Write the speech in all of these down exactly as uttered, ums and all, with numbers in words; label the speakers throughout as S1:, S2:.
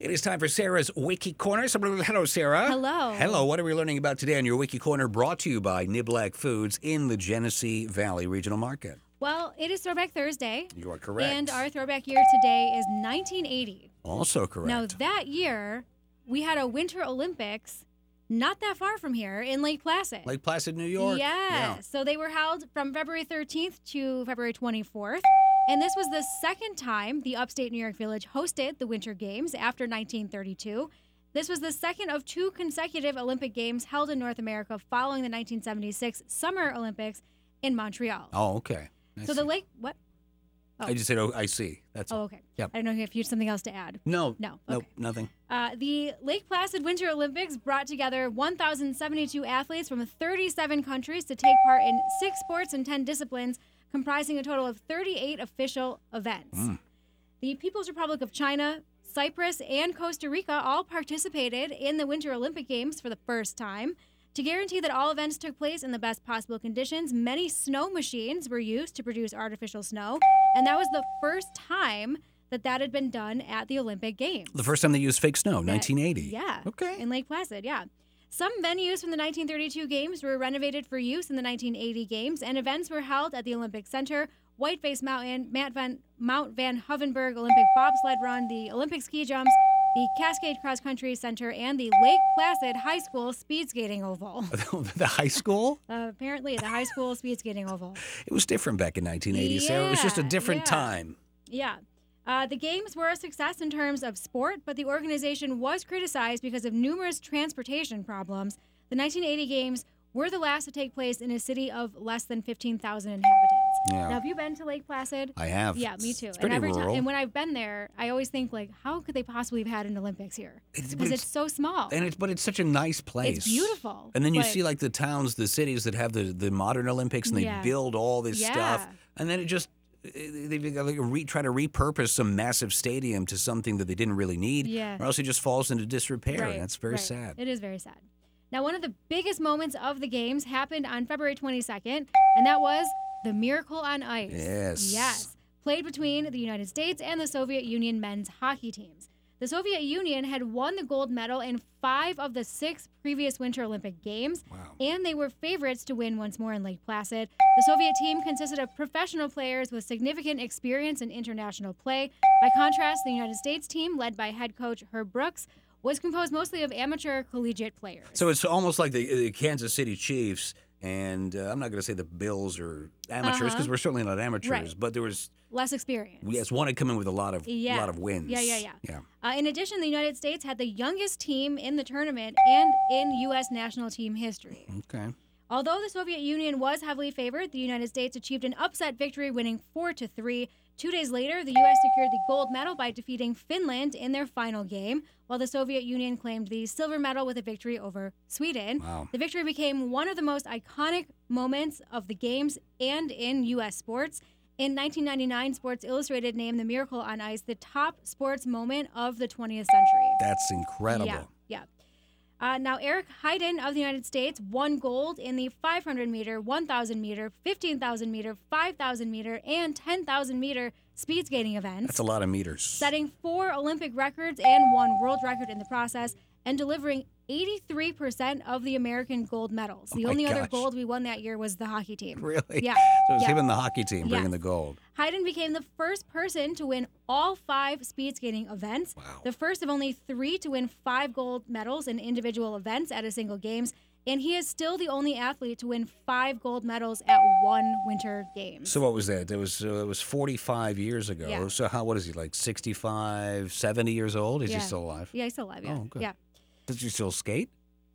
S1: It is time for Sarah's Wiki Corner. Somebody- Hello, Sarah.
S2: Hello.
S1: Hello. What are we learning about today on your Wiki Corner, brought to you by Niblack Foods in the Genesee Valley Regional Market?
S2: Well, it is Throwback Thursday.
S1: You are correct.
S2: And our throwback year today is nineteen eighty.
S1: Also correct.
S2: Now, that year, we had a Winter Olympics not that far from here in Lake Placid.
S1: Lake Placid, New York.
S2: Yeah.
S1: Yeah.
S2: So they were held from February thirteenth to February twenty-fourth. And this was the second time the upstate New York Village hosted the Winter Games after nineteen thirty-two. This was the second of two consecutive Olympic Games held in North America following the nineteen seventy-six Summer Olympics in Montreal.
S1: Oh, okay. I
S2: so
S1: see.
S2: the lake, what? Oh.
S1: I just said, oh, I see. That's
S2: Oh,
S1: all.
S2: okay.
S1: Yep.
S2: I don't know if you had something else to add.
S1: No.
S2: No.
S1: Nope,
S2: Okay.
S1: nothing.
S2: Uh, the Lake Placid Winter Olympics brought together one thousand seventy-two athletes from thirty-seven countries to take part in six sports and ten disciplines, comprising a total of thirty-eight official events.
S1: Mm.
S2: The People's Republic of China, Cyprus, and Costa Rica all participated in the Winter Olympic Games for the first time. To guarantee that all events took place in the best possible conditions, many snow machines were used to produce artificial snow, and that was the first time that that had been done at the Olympic Games.
S1: The first time they used fake snow,
S2: That-
S1: nineteen eighty.
S2: Yeah.
S1: Okay.
S2: In Lake Placid, yeah. Some venues from the nineteen thirty-two Games were renovated for use in the nineteen eighty Games, and events were held at the Olympic Center, Whiteface Mountain, Mount Van, Mount Van Hovenberg Olympic Bobsled Run, the Olympic Ski Jumps, the Cascade Cross Country Center, and the Lake Placid High School Speed Skating Oval.
S1: The high school?
S2: Uh, apparently, the high school speed skating oval.
S1: It was different back in nineteen eighty, Sarah. It was just a
S2: Yeah,
S1: different
S2: yeah.
S1: time.
S2: Yeah. Uh, the games were a success in terms of sport, but the organization was criticized because of numerous transportation problems. The nineteen eighty Games were the last to take place in a city of less than fifteen thousand inhabitants.
S1: Yeah.
S2: Now, have you been to Lake Placid?
S1: I have.
S2: Yeah, me too.
S1: It's
S2: and
S1: pretty
S2: every
S1: rural.
S2: time, and when I've been there, I always think like, how could they possibly have had an Olympics here?
S1: It's- but
S2: Because
S1: it's-
S2: it's so small.
S1: And it's but it's such a nice place.
S2: It's beautiful.
S1: And then you
S2: but-
S1: see like the towns, the cities that have the, the modern Olympics, and they
S2: Yeah.
S1: build all this stuff,
S2: Yeah.
S1: and then it just they they like re, try to repurpose some massive stadium to something that they didn't really need,
S2: Yeah.
S1: or else it just falls into disrepair.
S2: Right,
S1: And that's very
S2: right.
S1: sad.
S2: It is very sad. Now, one of the biggest moments of the games happened on February twenty-second, and that was the Miracle on Ice.
S1: Yes.
S2: Yes. Played between the United States and the Soviet Union men's hockey teams. The Soviet Union had won the gold medal in five of the six previous Winter Olympic Games,
S1: Wow.
S2: and they were favorites to win once more in Lake Placid. The Soviet team consisted of professional players with significant experience in international play. By contrast, the United States team, led by head coach Herb Brooks, was composed mostly of amateur collegiate players.
S1: So it's almost like the, the Kansas City Chiefs, and uh, I'm not going to say the Bills are amateurs because
S2: Uh-huh.
S1: we're certainly not amateurs,
S2: Right.
S1: but there was
S2: Less experience.
S1: yes, one had come in with a lot of
S2: Yeah.
S1: lot of wins.
S2: Yeah, yeah, yeah.
S1: Yeah.
S2: Uh, in addition, the United States had the youngest team in the tournament and in U S national team history.
S1: Okay.
S2: Although the Soviet Union was heavily favored, the United States achieved an upset victory, winning four to three. Two days later, the U S secured the gold medal by defeating Finland in their final game, while the Soviet Union claimed the silver medal with a victory over Sweden.
S1: Wow.
S2: The victory became one of the most iconic moments of the games and in U S sports. In nineteen ninety-nine, Sports Illustrated named the Miracle on Ice the top sports moment of the twentieth century.
S1: That's incredible.
S2: Yeah, yeah. Uh, now, Eric Heiden of the United States won gold in the five hundred meter, one thousand meter, fifteen thousand meter, five thousand meter, and ten thousand meter speed skating events,
S1: That's a lot of meters.
S2: setting four Olympic records and one world record in the process, and delivering eighty-three percent of the American gold medals. The
S1: Oh my
S2: only other
S1: gosh.
S2: gold we won that year was the hockey team.
S1: Really?
S2: Yeah.
S1: So it's
S2: yeah.
S1: him and the hockey team bringing
S2: Yes.
S1: the gold.
S2: Hayden became the first person to win all five speed skating events,
S1: Wow.
S2: the first of only three to win five gold medals in individual events at a single games, and he is still the only athlete to win five gold medals at one Winter Games.
S1: So what was that? It was uh, it was forty-five years ago.
S2: Yeah.
S1: So how what is he like sixty-five, seventy years old? Is
S2: Yeah.
S1: he still alive?
S2: Yeah, he's still alive. Yeah,
S1: Oh, good.
S2: yeah,
S1: Does he still skate?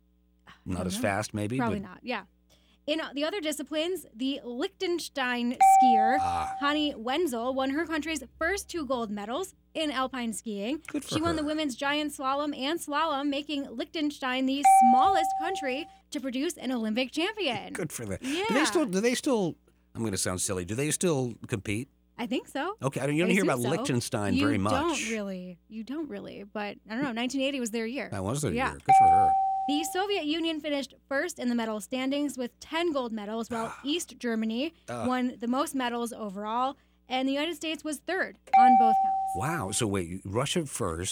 S1: Not
S2: don't
S1: as
S2: know.
S1: fast, maybe.
S2: probably
S1: but,
S2: not. Yeah. In uh, the other disciplines, the Liechtenstein skier
S1: Ah.
S2: Hani Wenzel won her country's first two gold medals in alpine skiing.
S1: Good for
S2: she won the
S1: her.
S2: women's giant slalom and slalom, making Liechtenstein the smallest country to produce an Olympic champion.
S1: Good for them. Do
S2: Yeah.
S1: they still? Do they still? I'm going to sound silly. Do they still compete?
S2: I think so.
S1: Okay, I don't, you
S2: I
S1: don't hear
S2: assume
S1: about
S2: so.
S1: Liechtenstein
S2: you
S1: very much.
S2: don't really. You don't really. But I don't know. nineteen eighty was their year.
S1: That was their
S2: Yeah.
S1: year. Good for her.
S2: The Soviet Union finished first in the medal standings with ten gold medals, while East Germany
S1: Ah.
S2: won the most medals overall, and the United States was third on both counts.
S1: Wow. So wait, Russia first,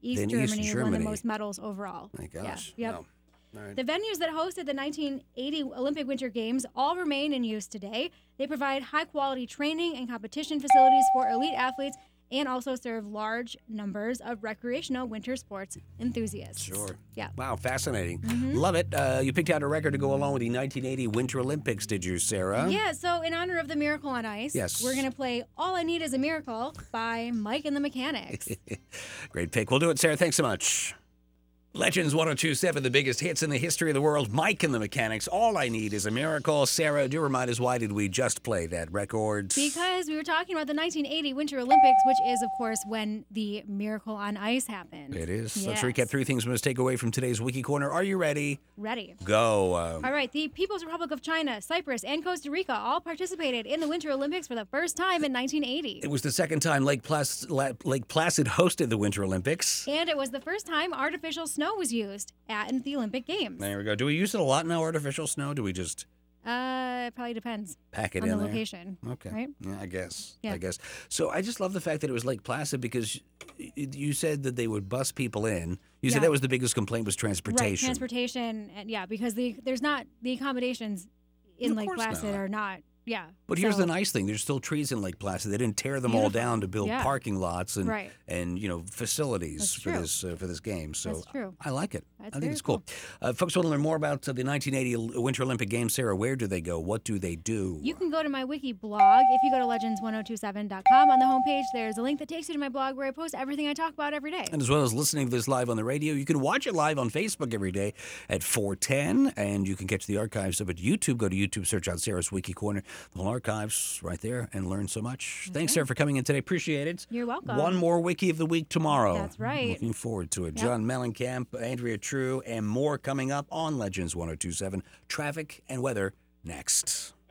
S2: East
S1: Then
S2: Germany,
S1: East
S2: won the
S1: Germany.
S2: most medals overall.
S1: My gosh.
S2: Yeah. Yep.
S1: Wow. All right.
S2: The venues that hosted the nineteen eighty Olympic Winter Games all remain in use today. They provide high-quality training and competition facilities for elite athletes and also serve large numbers of recreational winter sports enthusiasts.
S1: Sure.
S2: Yeah.
S1: Wow, fascinating.
S2: Mm-hmm.
S1: Love it. Uh, you picked out a record to go along with the nineteen eighty Winter Olympics, did you, Sarah?
S2: Yeah, so in honor of the Miracle on Ice,
S1: Yes.
S2: we're going to play All I Need Is a Miracle by Mike and the Mechanics.
S1: Great pick. We'll do it, Sarah. Thanks so much. Legends one oh two point seven, the biggest hits in the history of the world. Mike and the Mechanics. All I Need Is a Miracle. Sarah, do remind us, why did we just play that record?
S2: Because we were talking about the nineteen eighty Winter Olympics, which is, of course, when the Miracle on Ice happened.
S1: It is. Let's
S2: Yes.
S1: recap three things we must take away from today's Wiki Corner. Are you ready?
S2: Ready.
S1: Go. Uh,
S2: All right, the People's Republic of China, Cyprus, and Costa Rica all participated in the Winter Olympics for the first time in nineteen eighty.
S1: it was the second time Lake Placid, Lake Placid hosted the Winter Olympics.
S2: And it was the first time artificial snow was used at the Olympic Games.
S1: There we go. Do we use it a lot now, artificial snow? Do we just
S2: Uh, it probably depends
S1: pack it
S2: on
S1: in
S2: the
S1: there?
S2: location.
S1: Okay.
S2: Right?
S1: Yeah, I guess.
S2: Yeah.
S1: I guess. So I just love the fact that it was Lake Placid because y- you said that they would bus people in. You said
S2: Yeah.
S1: that was the biggest complaint was
S2: Right,
S1: transportation.
S2: transportation, and yeah, because the there's not the accommodations in
S1: Of
S2: Lake
S1: course
S2: Placid
S1: not.
S2: are not. Yeah.
S1: But here's
S2: so-
S1: the nice thing: there's still trees in Lake Placid. They didn't tear them all
S2: Beautiful.
S1: down to build
S2: Yeah.
S1: parking lots and
S2: Right.
S1: and you know facilities
S2: That's
S1: for
S2: true.
S1: this uh, for this game. So
S2: That's true.
S1: I like it.
S2: That's
S1: I think
S2: very
S1: it's cool. Uh, folks want to learn more about uh, the nineteen eighty Winter Olympic Games. Sarah, where do they go? What do they do?
S2: You can go to my wiki blog. If you go to legends one oh two seven dot com on the homepage, there's a link that takes you to my blog where I post everything I talk about every day.
S1: And as well as listening to this live on the radio, you can watch it live on Facebook every day at four ten, and you can catch the archives up at YouTube. Go to YouTube, search out Sarah's Wiki Corner. The whole archives right there, and learn so much. Thanks, Sarah, for coming in today. Appreciate it.
S2: You're welcome.
S1: One more Wiki of the Week tomorrow.
S2: That's right.
S1: Looking forward to it. John Mellencamp, Andrea True, and more coming up on Legends one oh two point seven. Traffic and weather next.